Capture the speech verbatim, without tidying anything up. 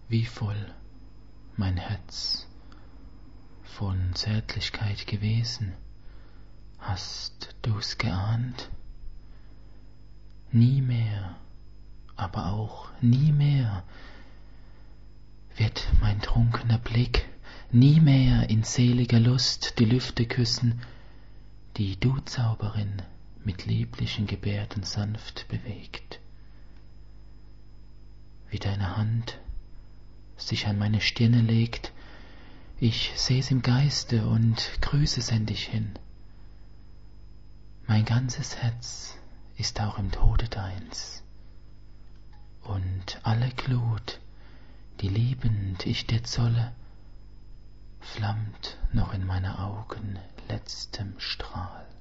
Wie voll mein Herz von Zärtlichkeit gewesen, hast du's geahnt? Nie mehr, aber auch nie mehr wird mein trunkener Blick nie mehr in seliger Lust die Lüfte küssen, die du, Zauberin, mit lieblichen Gebärden sanft bewegt. Wie deine Hand sich an meine Stirne legt, ich seh's im Geiste und Grüße send ich hin. Mein ganzes Herz ist auch im Tode deins, und alle Glut, die liebend ich dir zolle, flammt noch in meiner Augen letztem Strahl.